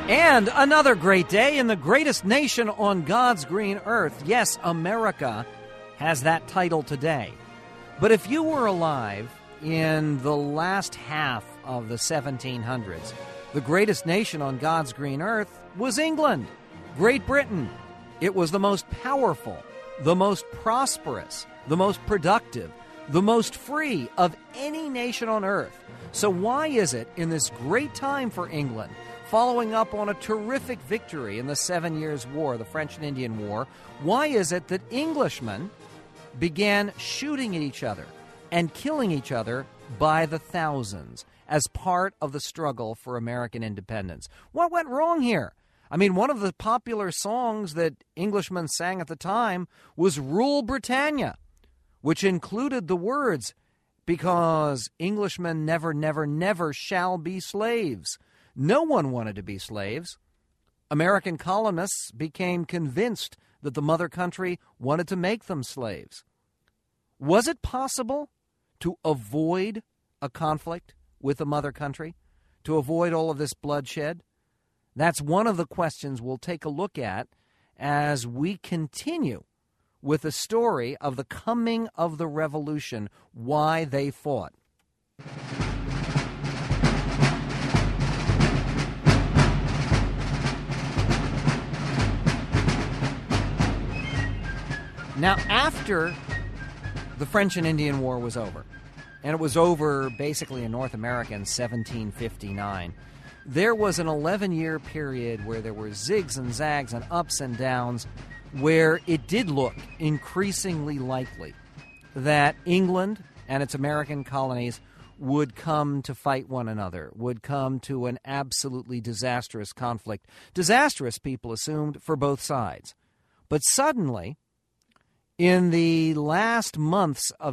And another great day in the greatest nation on God's green earth. Yes, America has that title today. But if you were alive in the last half of the 1700s, the greatest nation on God's green earth was England, Great Britain. It was the most powerful, the most prosperous, the most productive, the most free of any nation on earth. So why is it in this great time for England, following up on a terrific victory in the 7 Years' War, the French and Indian War, why is it that Englishmen began shooting at each other and killing each other by the thousands as part of the struggle for American independence? What went wrong here? I mean, one of the popular songs that Englishmen sang at the time was Rule Britannia, which included the words, because Englishmen never, never, never shall be slaves. No one wanted to be slaves. American colonists became convinced that the mother country wanted to make them slaves. Was it possible to avoid a conflict with the mother country, to avoid all of this bloodshed? That's one of the questions we'll take a look at as we continue with the story of the coming of the revolution, why they fought. Now, after the French and Indian War was over, and it was over basically in North America in 1759, there was an 11-year period where there were zigs and zags and ups and downs, where it did look increasingly likely that England and its American colonies would come to fight one another, would come to an absolutely disastrous conflict. Disastrous, people assumed, for both sides. But suddenly, in the last months of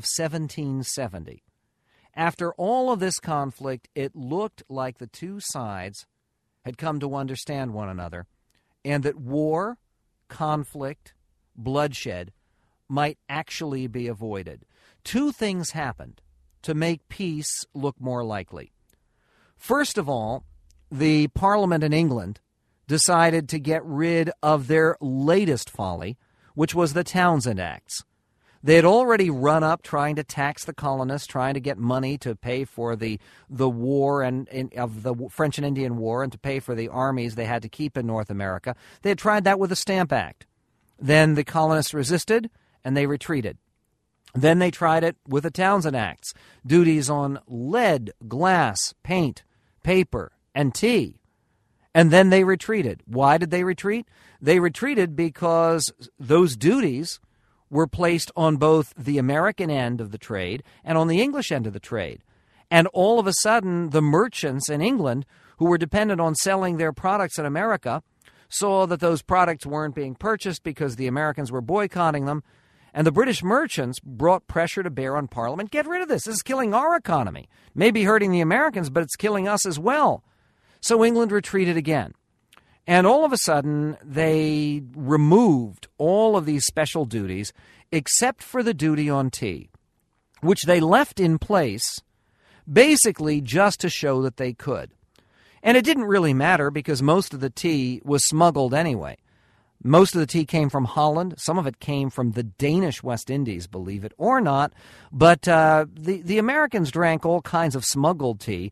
1770, after all of this conflict, it looked like the two sides had come to understand one another, and that war, conflict, bloodshed might actually be avoided. Two things happened to make peace look more likely. First of all, the Parliament in England decided to get rid of their latest folly, which was the Townshend Acts. They had already run up trying to tax the colonists, trying to get money to pay for the war of the French and Indian War and to pay for the armies they had to keep in North America. They had tried that with the Stamp Act. Then the colonists resisted, and they retreated. Then they tried it with the Townshend Acts, duties on lead, glass, paint, paper, and tea. And then they retreated. Why did they retreat? They retreated because those duties were placed on both the American end of the trade and on the English end of the trade. And all of a sudden, the merchants in England, who were dependent on selling their products in America, saw that those products weren't being purchased because the Americans were boycotting them. And the British merchants brought pressure to bear on Parliament. Get rid of this. This is killing our economy. Maybe hurting the Americans, but it's killing us as well. So England retreated again. And all of a sudden, they removed all of these special duties except for the duty on tea, which they left in place basically just to show that they could. And it didn't really matter because most of the tea was smuggled anyway. Most of the tea came from Holland. Some of it came from the Danish West Indies, believe it or not. But the Americans drank all kinds of smuggled tea,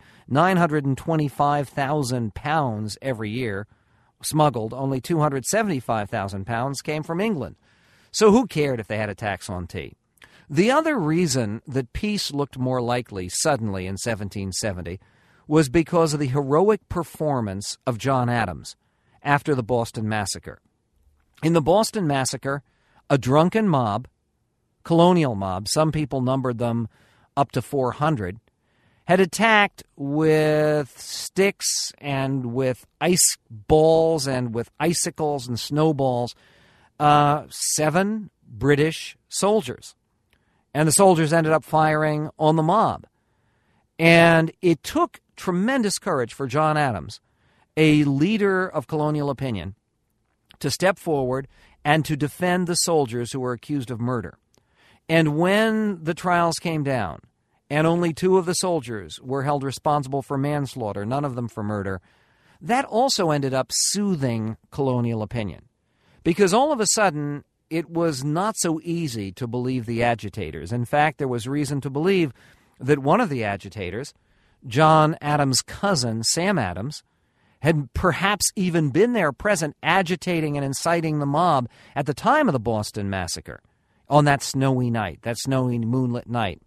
925,000 pounds every year. Smuggled, only 275,000 pounds came from England. So who cared if they had a tax on tea? The other reason that peace looked more likely suddenly in 1770 was because of the heroic performance of John Adams after the Boston Massacre. In the Boston Massacre, a drunken mob, colonial mob, some people numbered them up to 400, had attacked with sticks and with ice balls and with icicles and snowballs 7 British soldiers. And the soldiers ended up firing on the mob. And it took tremendous courage for John Adams, a leader of colonial opinion, to step forward and to defend the soldiers who were accused of murder. And when the trials came down, and only 2 of the soldiers were held responsible for manslaughter, none of them for murder, that also ended up soothing colonial opinion, because all of a sudden it was not so easy to believe the agitators. In fact, there was reason to believe that one of the agitators, John Adams' cousin, Sam Adams, had perhaps even been there present, agitating and inciting the mob at the time of the Boston Massacre on that snowy night, that snowy moonlit night.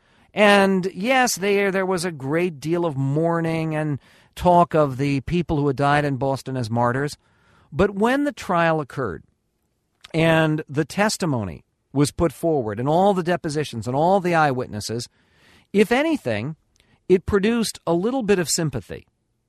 And yes, there was a great deal of mourning and talk of the people who had died in Boston as martyrs. But when the trial occurred and the testimony was put forward and all the depositions and all the eyewitnesses, if anything, it produced a little bit of sympathy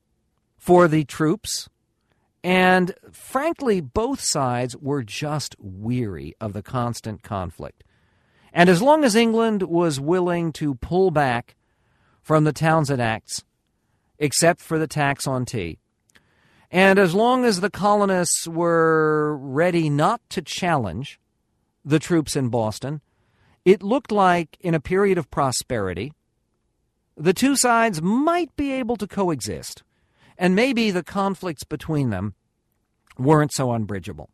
for the troops, and frankly, both sides were just weary of the constant conflict. And as long as England was willing to pull back from the Townshend Acts, except for the tax on tea, and as long as the colonists were ready not to challenge the troops in Boston, it looked like in a period of prosperity, the two sides might be able to coexist. And maybe the conflicts between them weren't so unbridgeable.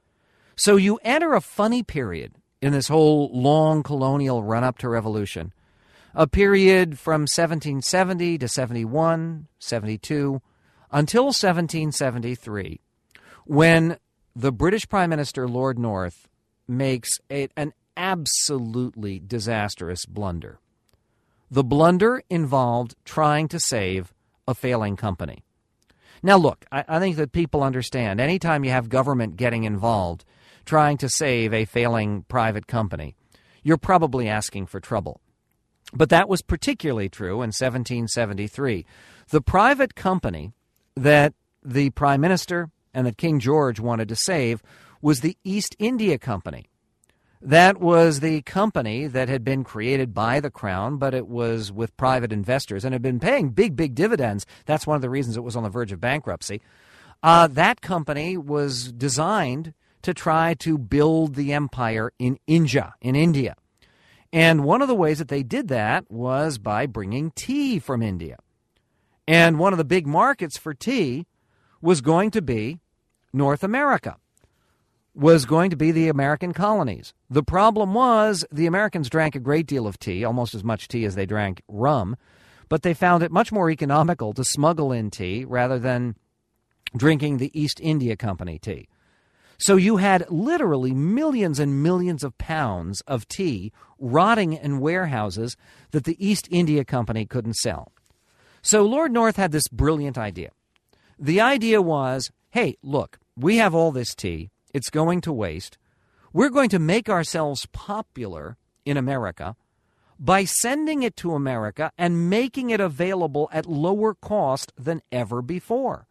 So you enter a funny period in this whole long colonial run-up to revolution, a period from 1770 to 71, 72, until 1773, when the British Prime Minister, Lord North, makes an absolutely disastrous blunder. The blunder involved trying to save a failing company. Now, look, I think that people understand anytime you have government getting involved trying to save a failing private company, you're probably asking for trouble. But that was particularly true in 1773. The private company that the Prime Minister and that King George wanted to save was the East India Company. That was the company that had been created by the Crown, but it was with private investors and had been paying big, big dividends. That's one of the reasons it was on the verge of bankruptcy. That company was designed to try to build the empire in India. And one of the ways that they did that was by bringing tea from India. And one of the big markets for tea was going to be North America, was going to be the American colonies. The problem was the Americans drank a great deal of tea, almost as much tea as they drank rum, but they found it much more economical to smuggle in tea rather than drinking the East India Company tea. So you had literally millions and millions of pounds of tea rotting in warehouses that the East India Company couldn't sell. So Lord North had this brilliant idea. The idea was, hey, look, we have all this tea. It's going to waste. We're going to make ourselves popular in America by sending it to America and making it available at lower cost than ever before.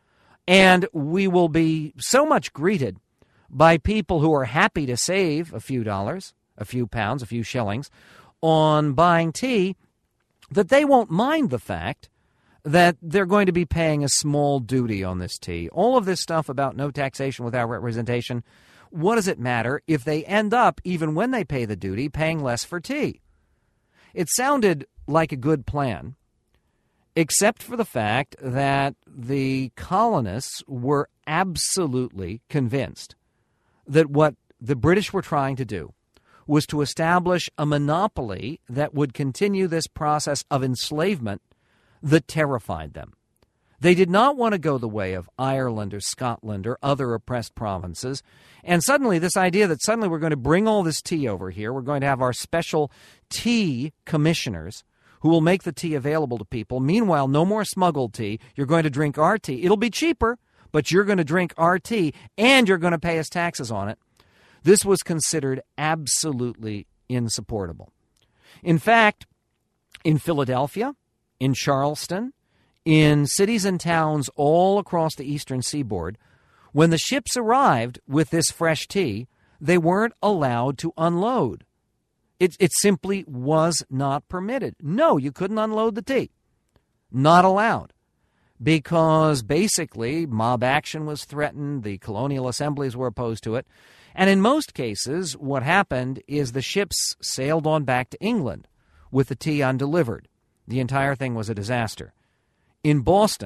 And we will be so much greeted by people who are happy to save a few dollars, a few pounds, a few shillings on buying tea that they won't mind the fact that they're going to be paying a small duty on this tea. All of this stuff about no taxation without representation, what does it matter if they end up, even when they pay the duty, paying less for tea? It sounded like a good plan, except for the fact that the colonists were absolutely convinced that what the British were trying to do was to establish a monopoly that would continue this process of enslavement that terrified them. They did not want to go the way of Ireland or Scotland or other oppressed provinces. And suddenly this idea that suddenly we're going to bring all this tea over here, we're going to have our special tea commissioners who will make the tea available to people. Meanwhile, no more smuggled tea. You're going to drink our tea. It'll be cheaper, but you're going to drink our tea and you're going to pay us taxes on it. This was considered absolutely insupportable. In fact, in Philadelphia, in Charleston, in cities and towns all across the eastern seaboard, when the ships arrived with this fresh tea, they weren't allowed to unload. It simply was not permitted. No, you couldn't unload the tea. Not allowed. Because basically mob action was threatened, the colonial assemblies were opposed to it, and in most cases what happened is the ships sailed on back to England with the tea undelivered. The entire thing was a disaster. In Boston,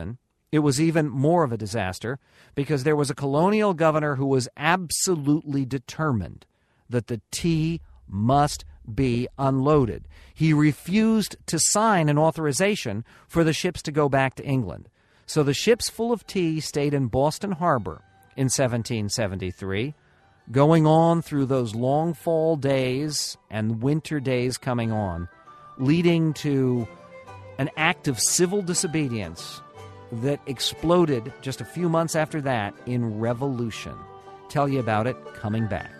it was even more of a disaster because there was a colonial governor who was absolutely determined that the tea must be unloaded. He refused to sign an authorization for the ships to go back to England. So the ships full of tea stayed in Boston Harbor in 1773, going on through those long fall days and winter days coming on, leading to an act of civil disobedience that exploded just a few months after that in revolution. Tell you about it coming back.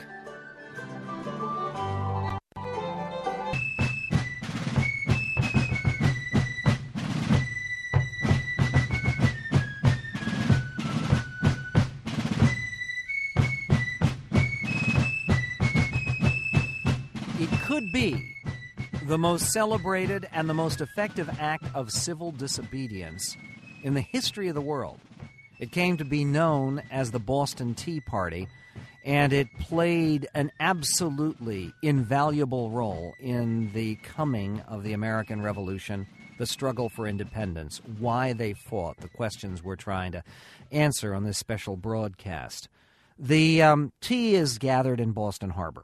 It could be the most celebrated and the most effective act of civil disobedience in the history of the world. It came to be known as the Boston Tea Party, and it played an absolutely invaluable role in the coming of the American Revolution, the struggle for independence, why they fought, the questions we're trying to answer on this special broadcast. The tea is gathered in Boston Harbor.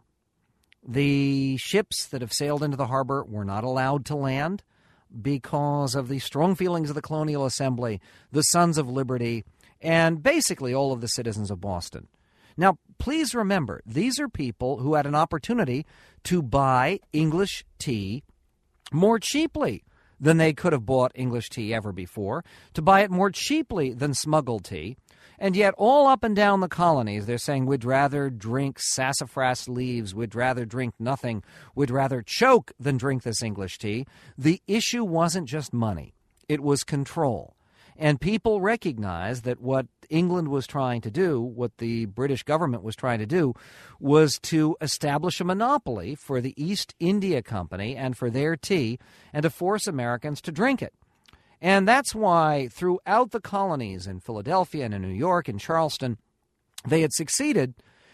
The ships that have sailed into the harbor were not allowed to land because of the strong feelings of the Colonial Assembly, the Sons of Liberty, and basically all of the citizens of Boston. Now, please remember, these are people who had an opportunity to buy English tea more cheaply than they could have bought English tea ever before, to buy it more cheaply than smuggled tea. And yet all up and down the colonies, they're saying we'd rather drink sassafras leaves, we'd rather drink nothing, we'd rather choke than drink this English tea. The issue wasn't just money. It was control. And people recognized that what England was trying to do, what the British government was trying to do, was to establish a monopoly for the East India Company and for their tea and to force Americans to drink it. And that's why throughout the colonies in Philadelphia and in New York and Charleston, they had succeeded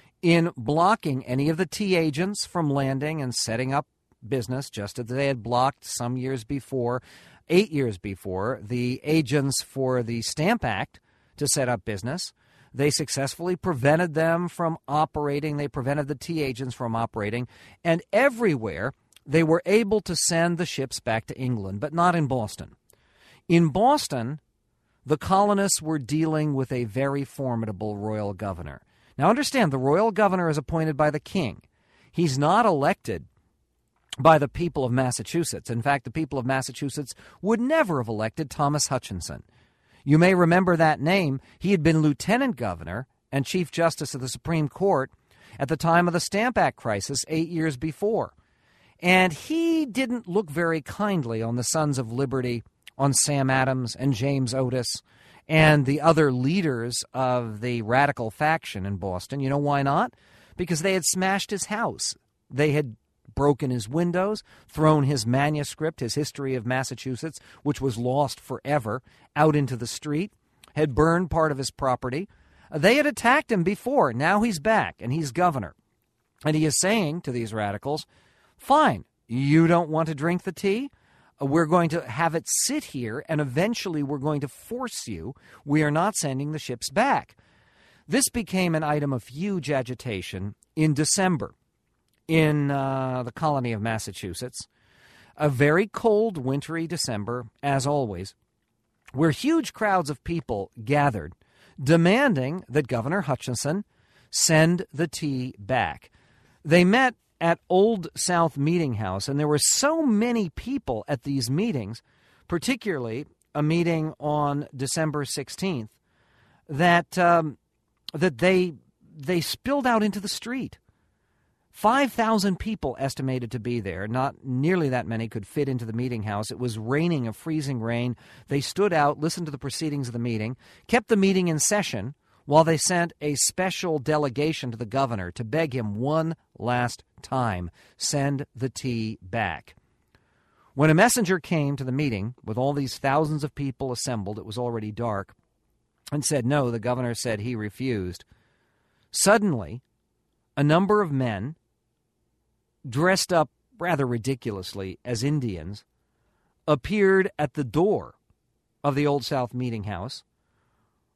in blocking any of the tea agents from landing and setting up business, just as they had blocked some years before, 8 years before, the agents for the Stamp Act to set up business. They successfully prevented them from operating. They prevented the tea agents from operating. And everywhere, they were able to send the ships back to England, but not in Boston. In Boston, the colonists were dealing with a very formidable royal governor. Now understand, the royal governor is appointed by the king. He's not elected by the people of Massachusetts. In fact, the people of Massachusetts would never have elected Thomas Hutchinson. You may remember that name. He had been lieutenant governor and chief justice of the Supreme Court at the time of the Stamp Act crisis 8 years before. And he didn't look very kindly on the Sons of Liberty, on Sam Adams and James Otis and the other leaders of the radical faction in Boston. You know why not? Because they had smashed his house. They had broken his windows, thrown his manuscript, his History of Massachusetts, which was lost forever, out into the street, had burned part of his property. They had attacked him before. Now he's back, and he's governor. And he is saying to these radicals, fine, you don't want to drink the tea? We're going to have it sit here, and eventually we're going to force you. We are not sending the ships back. This became an item of huge agitation in December in the colony of Massachusetts. A very cold, wintry December, as always, where huge crowds of people gathered, demanding that Governor Hutchinson send the tea back. They met at Old South Meeting House, and there were so many people at these meetings, particularly a meeting on December 16th, that they spilled out into the street. 5,000 people estimated to be there. Not nearly that many could fit into the meeting house. It was raining, a freezing rain. They stood out, listened to the proceedings of the meeting, kept the meeting in session, while they sent a special delegation to the governor to beg him one last time, send the tea back. When a messenger came to the meeting with all these thousands of people assembled, it was already dark, and said no, the governor said he refused. Suddenly, a number of men, dressed up rather ridiculously as Indians, appeared at the door of the Old South Meeting House,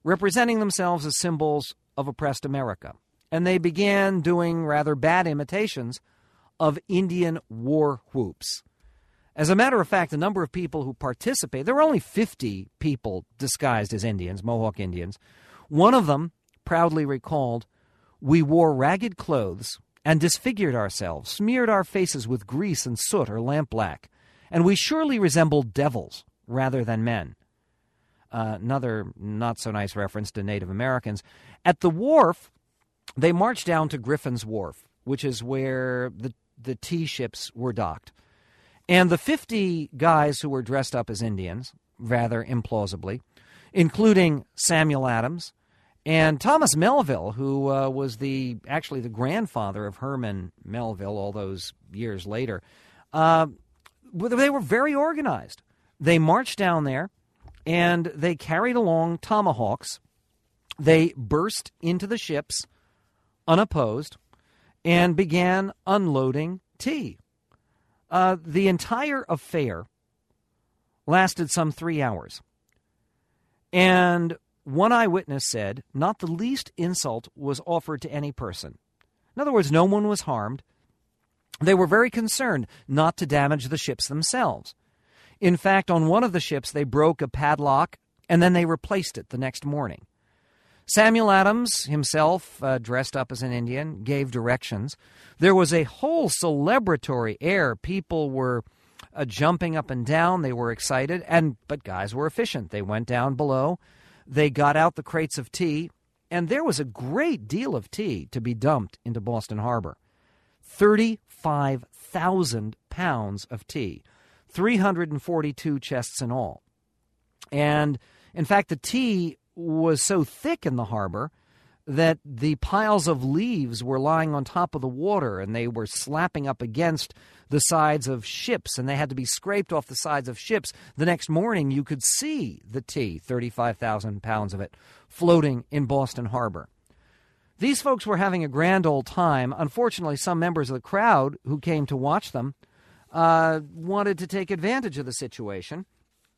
representing themselves as symbols of oppressed America. And they began doing rather bad imitations of Indian war whoops. As a matter of fact, the number of people who participated, there were only 50 people disguised as Indians, Mohawk Indians. One of them proudly recalled, "We wore ragged clothes and disfigured ourselves, smeared our faces with grease and soot or lampblack, and we surely resembled devils rather than men." Another not-so-nice reference to Native Americans. At the wharf, they marched down to Griffin's Wharf, which is where the tea ships were docked. And the 50 guys who were dressed up as Indians, rather implausibly, including Samuel Adams and Thomas Melville, who was actually the grandfather of Herman Melville all those years later, they were very organized. They marched down there, and they carried along tomahawks. They burst into the ships unopposed and began unloading tea. The entire affair lasted some 3 hours. And one eyewitness said not the least insult was offered to any person. In other words, no one was harmed. They were very concerned not to damage the ships themselves. In fact, on one of the ships, they broke a padlock, and then they replaced it the next morning. Samuel Adams himself, dressed up as an Indian, gave directions. There was a whole celebratory air. People were jumping up and down. They were excited, but guys were efficient. They went down below. They got out the crates of tea, and there was a great deal of tea to be dumped into Boston Harbor. 35,000 pounds of tea. 342 chests in all. And, in fact, the tea was so thick in the harbor that the piles of leaves were lying on top of the water, and they were slapping up against the sides of ships, and they had to be scraped off the sides of ships. The next morning, you could see the tea, 35,000 pounds of it, floating in Boston Harbor. These folks were having a grand old time. Unfortunately, some members of the crowd who came to watch them wanted to take advantage of the situation.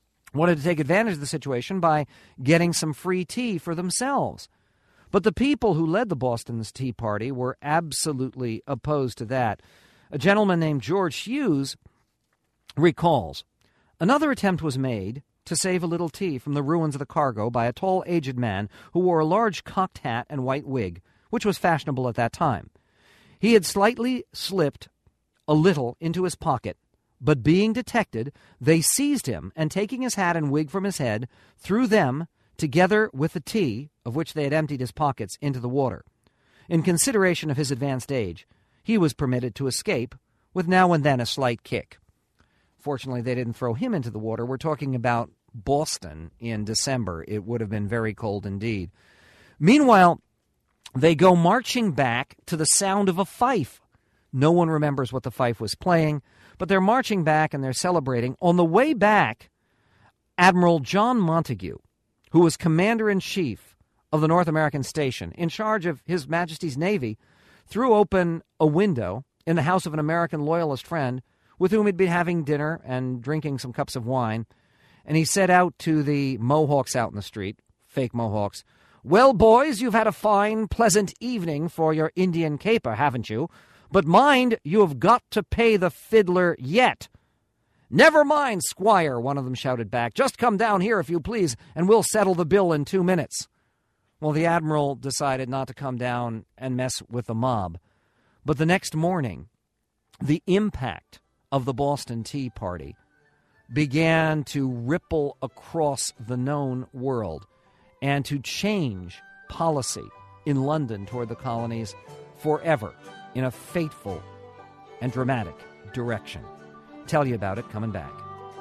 By getting some free tea for themselves. But the people who led the Boston's Tea Party were absolutely opposed to that. A gentleman named George Hughes recalls, "Another attempt was made to save a little tea from the ruins of the cargo by a tall, aged man who wore a large cocked hat and white wig, which was fashionable at that time. He had slightly slipped a little into his pocket, but being detected, they seized him, and taking his hat and wig from his head, threw them, together with the tea, of which they had emptied his pockets, into the water. In consideration of his advanced age, he was permitted to escape, with now and then a slight kick." Fortunately, they didn't throw him into the water. We're talking about Boston in December. It would have been very cold indeed. Meanwhile, they go marching back to the sound of a fife. No one remembers what the fife was playing, but they're marching back and they're celebrating. On the way back, Admiral John Montague, who was commander-in-chief of the North American Station, in charge of His Majesty's Navy, threw open a window in the house of an American loyalist friend with whom he'd been having dinner and drinking some cups of wine, and he said out to the Mohawks out in the street, fake Mohawks, "Well, boys, you've had a fine, pleasant evening for your Indian caper, haven't you? But mind, you have got to pay the fiddler yet." "Never mind, Squire," one of them shouted back. "Just come down here, if you please, and we'll settle the bill in 2 minutes." Well, the Admiral decided not to come down and mess with the mob. But the next morning, the impact of the Boston Tea Party began to ripple across the known world and to change policy in London toward the colonies forever in a fateful and dramatic direction. Tell you about it coming back.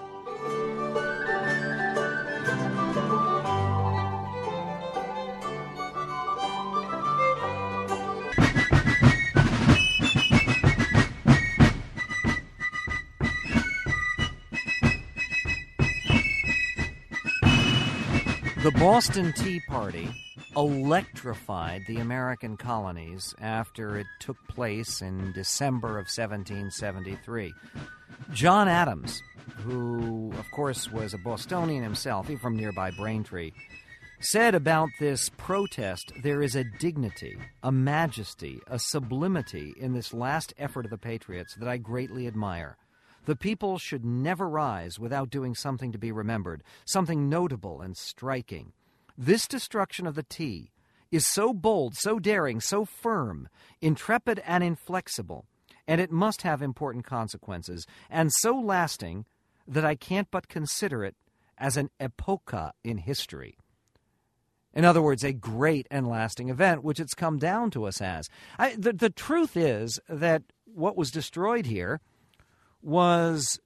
The Boston Tea Party electrified the American colonies after it took place in December of 1773. John Adams, who, of course, was a Bostonian himself, he from nearby Braintree, said about this protest, there is a dignity, a majesty, a sublimity in this last effort of the Patriots that I greatly admire. The people should never rise without doing something to be remembered, something notable and striking. This destruction of the tea is so bold, so daring, so firm, intrepid and inflexible, and it must have important consequences, and so lasting that I can't but consider it as an epocha in history. In other words, a great and lasting event, which it's come down to us as. The truth is that what was destroyed here was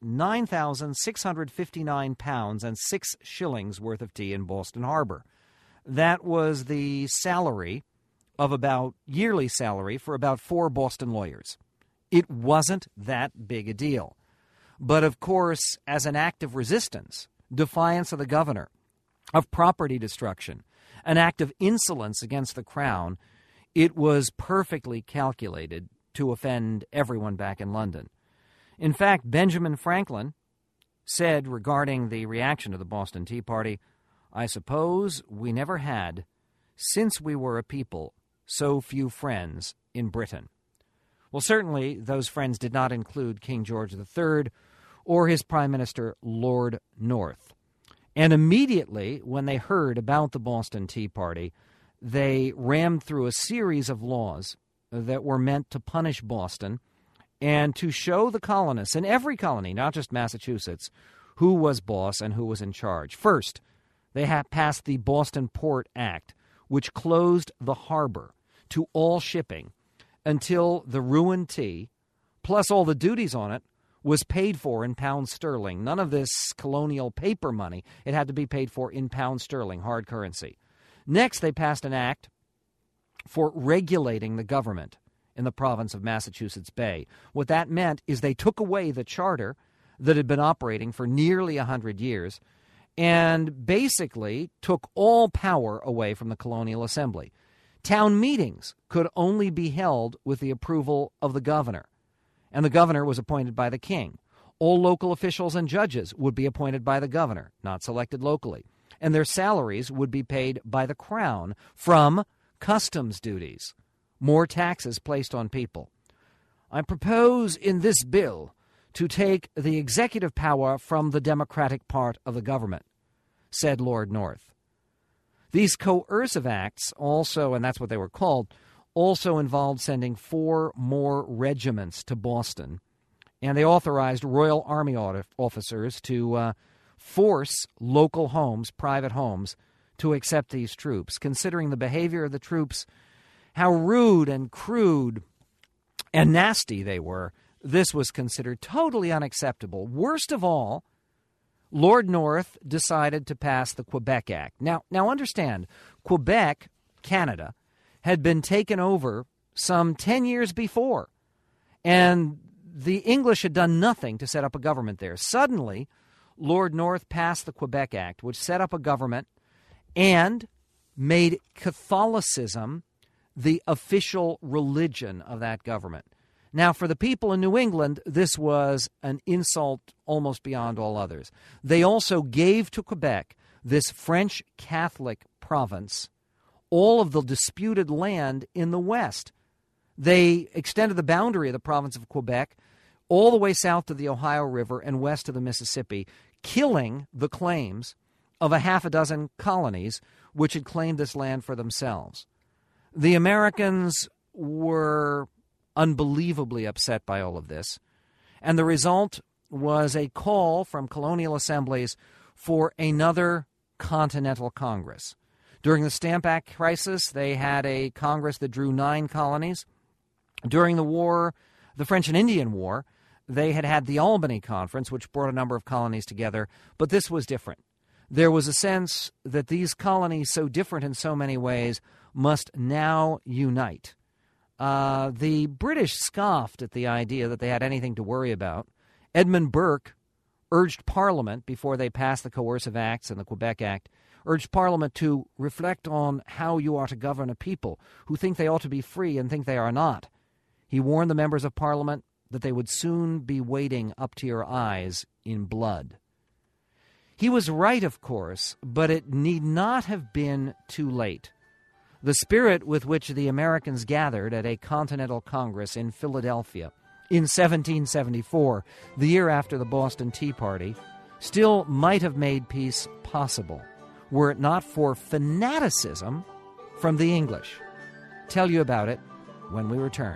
9,659 pounds and 6 shillings worth of tea in Boston Harbor. That was the salary of yearly salary for about 4 Boston lawyers. It wasn't that big a deal. But of course, as an act of resistance, defiance of the governor, of property destruction, an act of insolence against the crown, it was perfectly calculated to offend everyone back in London. In fact, Benjamin Franklin said regarding the reaction to the Boston Tea Party, "I suppose we never had, since we were a people, so few friends in Britain." Well, certainly those friends did not include King George III or his Prime Minister, Lord North. And immediately when they heard about the Boston Tea Party, they rammed through a series of laws that were meant to punish Boston and to show the colonists in every colony, not just Massachusetts, who was boss and who was in charge. First, they passed the Boston Port Act, which closed the harbor to all shipping until the ruined tea, plus all the duties on it, was paid for in pounds sterling. None of this colonial paper money. It had to be paid for in pounds sterling, hard currency. Next, they passed an act for regulating the government in the province of Massachusetts Bay. What that meant is they took away the charter that had been operating for nearly 100 years and basically took all power away from the colonial assembly. Town meetings could only be held with the approval of the governor, and the governor was appointed by the king. All local officials and judges would be appointed by the governor, not selected locally, and their salaries would be paid by the crown from customs duties, more taxes placed on people. "I propose in this bill to take the executive power from the democratic part of the government," said Lord North. These coercive acts also, and that's what they were called, also involved sending 4 more regiments to Boston, and they authorized Royal Army officers to force local homes, private homes, to accept these troops. Considering the behavior of the troops, how rude and crude and nasty they were, this was considered totally unacceptable. Worst of all, Lord North decided to pass the Quebec Act. Now understand, Quebec, Canada, had been taken over some 10 years before, and the English had done nothing to set up a government there. Suddenly, Lord North passed the Quebec Act, which set up a government and made Catholicism the official religion of that government. Now, for the people in New England, this was an insult almost beyond all others. They also gave to Quebec, this French Catholic province, all of the disputed land in the West. They extended the boundary of the province of Quebec all the way south to the Ohio River and west to the Mississippi, killing the claims of a half a dozen colonies which had claimed this land for themselves. The Americans were unbelievably upset by all of this, and the result was a call from colonial assemblies for another Continental Congress. During the Stamp Act crisis, they had a Congress that drew 9 colonies. During the war, the French and Indian War, they had the Albany Conference, which brought a number of colonies together, but this was different. There was a sense that these colonies, so different in so many ways, must now unite. The British scoffed at the idea that they had anything to worry about. Edmund Burke urged Parliament, before they passed the Coercive Acts and the Quebec Act, urged Parliament to reflect on how you are to govern a people who think they ought to be free and think they are not. He warned the members of Parliament that they would soon be wading up to your eyes in blood. He was right, of course, but it need not have been too late. The spirit with which the Americans gathered at a Continental Congress in Philadelphia in 1774, the year after the Boston Tea Party, still might have made peace possible, were it not for fanaticism from the English. Tell you about it when we return.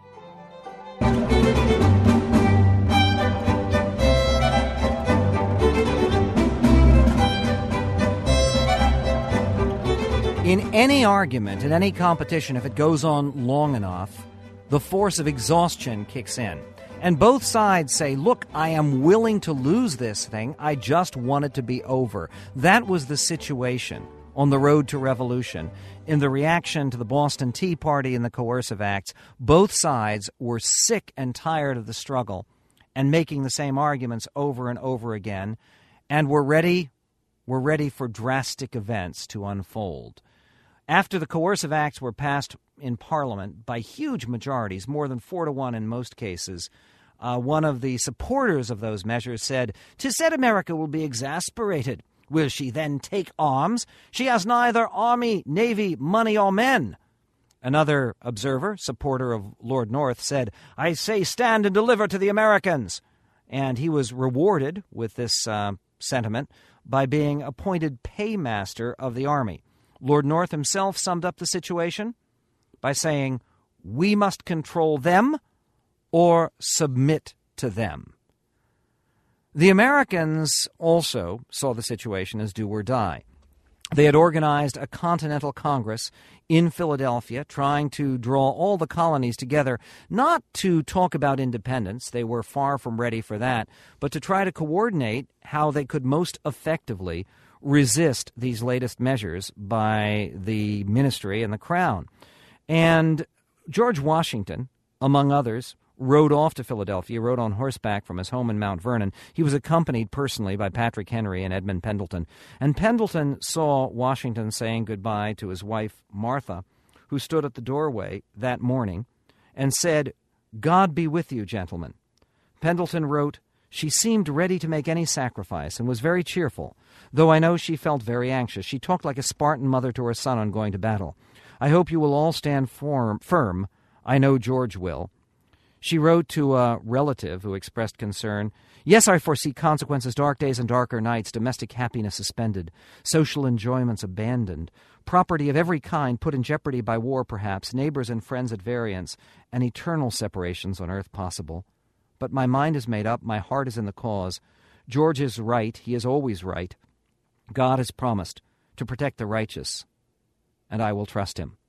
In any argument, in any competition, if it goes on long enough, the force of exhaustion kicks in. And both sides say, look, I am willing to lose this thing. I just want it to be over. That was the situation on the road to revolution. In the reaction to the Boston Tea Party and the Coercive Acts, both sides were sick and tired of the struggle and making the same arguments over and over again, and were ready for drastic events to unfold. After the Coercive Acts were passed in Parliament by huge majorities, more than 4-1 in most cases, one of the supporters of those measures said, "'Tis said America will be exasperated. Will she then take arms? She has neither army, navy, money, or men." Another observer, supporter of Lord North, said, "I say stand and deliver to the Americans." And he was rewarded with this sentiment by being appointed paymaster of the army. Lord North himself summed up the situation by saying, "We must control them or submit to them." The Americans also saw the situation as do or die. They had organized a Continental Congress in Philadelphia, trying to draw all the colonies together, not to talk about independence, they were far from ready for that, but to try to coordinate how they could most effectively resist these latest measures by the ministry and the crown. And George Washington, among others, rode off to Philadelphia, rode on horseback from his home in Mount Vernon. He was accompanied personally by Patrick Henry and Edmund Pendleton. And Pendleton saw Washington saying goodbye to his wife, Martha, who stood at the doorway that morning, and said, "God be with you, gentlemen." Pendleton wrote, "She seemed ready to make any sacrifice and was very cheerful, though I know she felt very anxious. She talked like a Spartan mother to her son on going to battle. I hope you will all stand firm. I know George will." She wrote to a relative who expressed concern, "Yes, I foresee consequences, dark days and darker nights, domestic happiness suspended, social enjoyments abandoned, property of every kind put in jeopardy by war perhaps, neighbors and friends at variance, and eternal separations on earth possible. But my mind is made up, my heart is in the cause. George is right, he is always right. God has promised to protect the righteous, and I will trust him."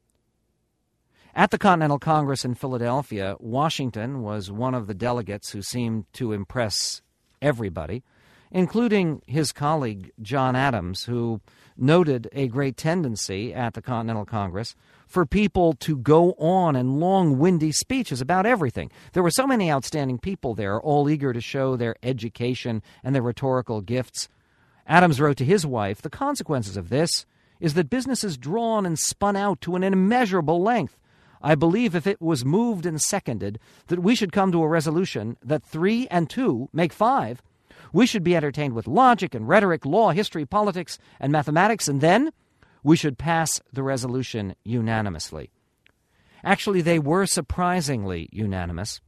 At the Continental Congress in Philadelphia, Washington was one of the delegates who seemed to impress everybody, including his colleague John Adams, who noted a great tendency at the Continental Congress for people to go on in long, windy speeches about everything. There were so many outstanding people there, all eager to show their education and their rhetorical gifts. Adams wrote to his wife, "The consequences of this is that business is drawn and spun out to an immeasurable length. I believe if it was moved and seconded that we should come to a resolution that 3 and 2 make 5, we should be entertained with logic and rhetoric, law, history, politics, and mathematics, and then we should pass the resolution unanimously." Actually, they were surprisingly unanimous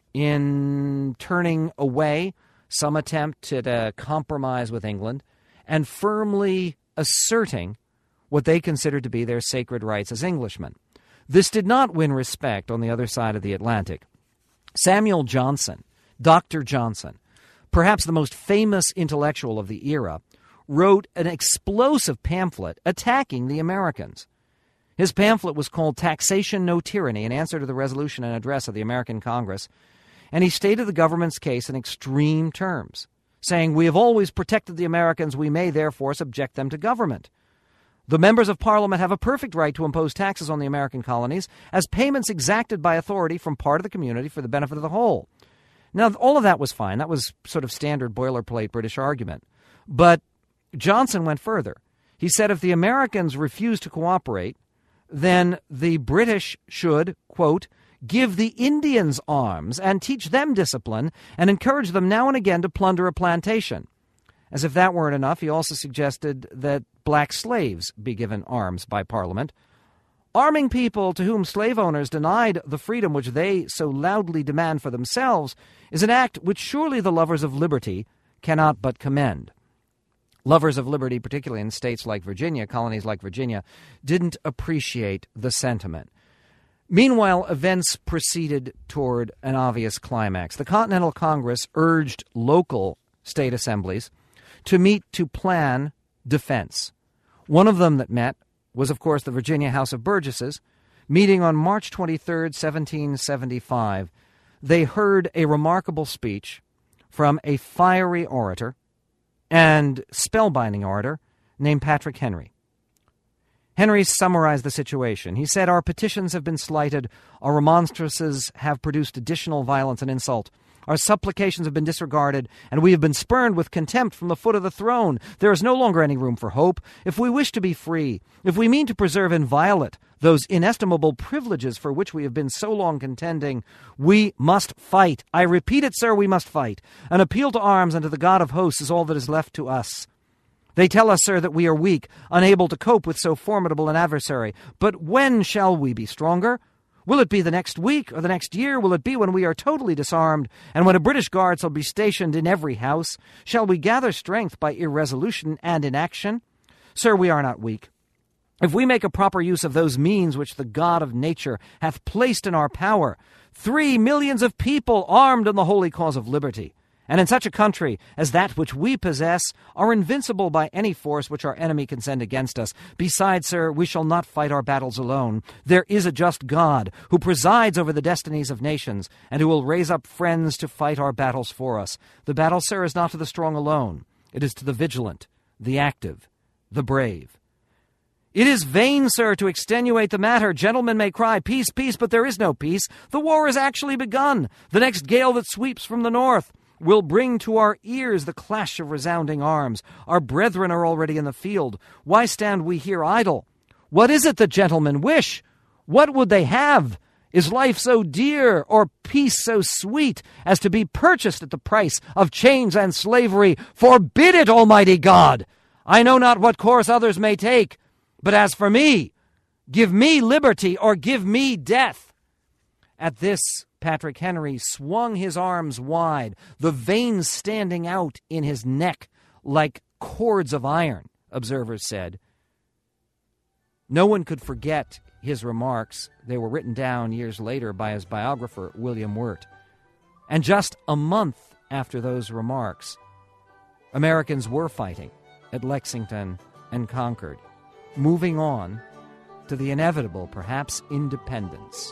in turning away some attempt at a compromise with England and firmly asserting what they considered to be their sacred rights as Englishmen. This did not win respect on the other side of the Atlantic. Samuel Johnson, Dr. Johnson, perhaps the most famous intellectual of the era, wrote an explosive pamphlet attacking the Americans. His pamphlet was called Taxation No Tyranny, in answer to the resolution and address of the American Congress, and he stated the government's case in extreme terms, saying, "We have always protected the Americans, we may therefore subject them to government. The members of Parliament have a perfect right to impose taxes on the American colonies as payments exacted by authority from part of the community for the benefit of the whole." Now, all of that was fine. That was sort of standard boilerplate British argument. But Johnson went further. He said if the Americans refused to cooperate, then the British should, quote, "give the Indians arms and teach them discipline and encourage them now and again to plunder a plantation." As if that weren't enough, he also suggested that black slaves be given arms by Parliament. Arming people to whom slave owners denied the freedom which they so loudly demand for themselves is an act which surely the lovers of liberty cannot but commend. Lovers of liberty, particularly in states like Virginia, colonies like Virginia, didn't appreciate the sentiment. Meanwhile, events proceeded toward an obvious climax. The Continental Congress urged local state assemblies to meet to plan defense. One of them that met was, of course, the Virginia House of Burgesses. Meeting on March 23, 1775, they heard a remarkable speech from a fiery orator and spellbinding orator named Patrick Henry. Henry summarized the situation. He said, "Our petitions have been slighted. Our remonstrances have produced additional violence and insult. Our supplications have been disregarded, and we have been spurned with contempt from the foot of the throne. There is no longer any room for hope. If we wish to be free, if we mean to preserve inviolate those inestimable privileges for which we have been so long contending, we must fight. I repeat it, sir, we must fight. An appeal to arms and to the God of hosts is all that is left to us. They tell us, sir, that we are weak, unable to cope with so formidable an adversary. But when shall we be stronger? Will it be the next week or the next year? Will it be when we are totally disarmed and when a British guard shall be stationed in every house? Shall we gather strength by irresolution and inaction? Sir, we are not weak. If we make a proper use of those means which the God of nature hath placed in our power, 3 millions of people armed in the holy cause of liberty, and in such a country as that which we possess, are invincible by any force which our enemy can send against us. Besides, sir, we shall not fight our battles alone. There is a just God who presides over the destinies of nations, and who will raise up friends to fight our battles for us. The battle, sir, is not to the strong alone. It is to the vigilant, the active, the brave. It is vain, sir, to extenuate the matter. Gentlemen may cry, peace, peace, but there is no peace. The war has actually begun. The next gale that sweeps from the north will bring to our ears the clash of resounding arms. Our brethren are already in the field. Why stand we here idle? What is it that gentlemen wish? What would they have? Is life so dear, or peace so sweet, as to be purchased at the price of chains and slavery? Forbid it, Almighty God! I know not what course others may take, but as for me, give me liberty or give me death." At this, Patrick Henry swung his arms wide, the veins standing out in his neck like cords of iron, observers said. No one could forget his remarks. They were written down years later by his biographer, William Wirt. And just a month after those remarks, Americans were fighting at Lexington and Concord, moving on to the inevitable, perhaps, independence.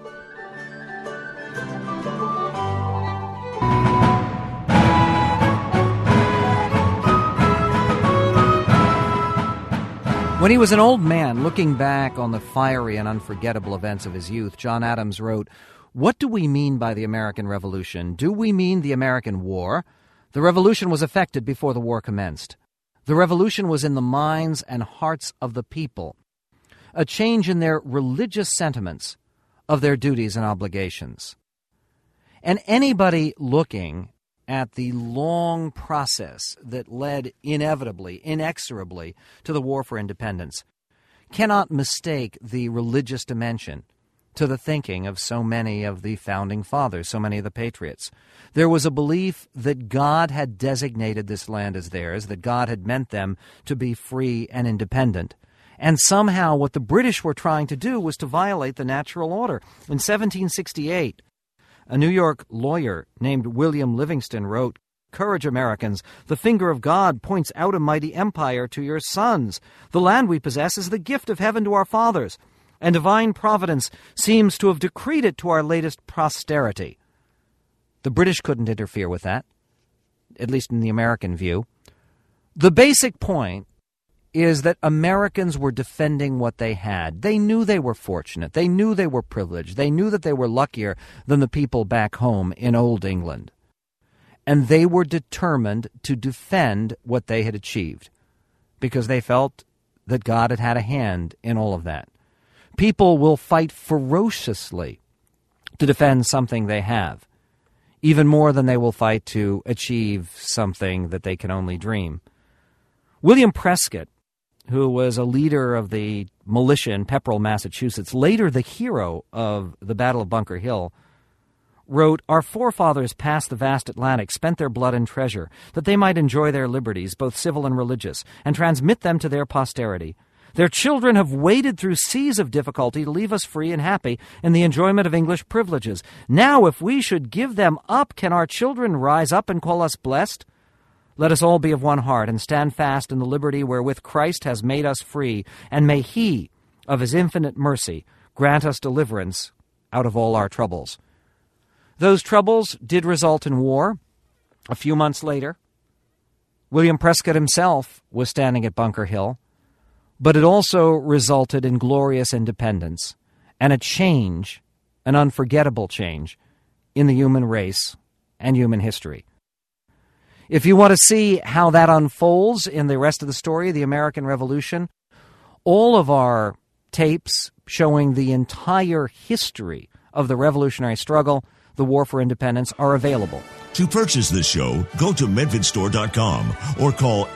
When he was an old man, looking back on the fiery and unforgettable events of his youth, John Adams wrote, "What do we mean by the American Revolution? Do we mean the American War? The Revolution was effected before the war commenced. The Revolution was in the minds and hearts of the people, a change in their religious sentiments of their duties and obligations." And anybody looking at the long process that led inevitably, inexorably, to the War for Independence cannot mistake the religious dimension to the thinking of so many of the Founding Fathers, so many of the patriots. There was a belief that God had designated this land as theirs, that God had meant them to be free and independent. And somehow what the British were trying to do was to violate the natural order. In 1768, a New York lawyer named William Livingston wrote, "Courage, Americans! The finger of God points out a mighty empire to your sons. The land we possess is the gift of heaven to our fathers, and divine providence seems to have decreed it to our latest posterity." The British couldn't interfere with that, at least in the American view. The basic point is that Americans were defending what they had. They knew they were fortunate. They knew they were privileged. They knew that they were luckier than the people back home in Old England. And they were determined to defend what they had achieved because they felt that God had had a hand in all of that. People will fight ferociously to defend something they have, even more than they will fight to achieve something that they can only dream. William Prescott, who was a leader of the militia in Pepperell, Massachusetts, later the hero of the Battle of Bunker Hill, wrote, "Our forefathers passed the vast Atlantic, spent their blood and treasure, that they might enjoy their liberties, both civil and religious, and transmit them to their posterity. Their children have waded through seas of difficulty to leave us free and happy in the enjoyment of English privileges. Now, if we should give them up, can our children rise up and call us blessed? Let us all be of one heart and stand fast in the liberty wherewith Christ has made us free, and may he, of his infinite mercy, grant us deliverance out of all our troubles." Those troubles did result in war. A few months later, William Prescott himself was standing at Bunker Hill, but it also resulted in glorious independence and a change, an unforgettable change, in the human race and human history. If you want to see how that unfolds in the rest of the story of the American Revolution, all of our tapes showing the entire history of the revolutionary struggle, the war for independence, are available. To purchase this show, go to medvidstore.com or call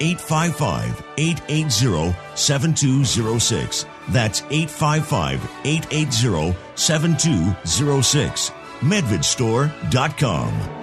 855-880-7206. That's 855-880-7206. medvidstore.com.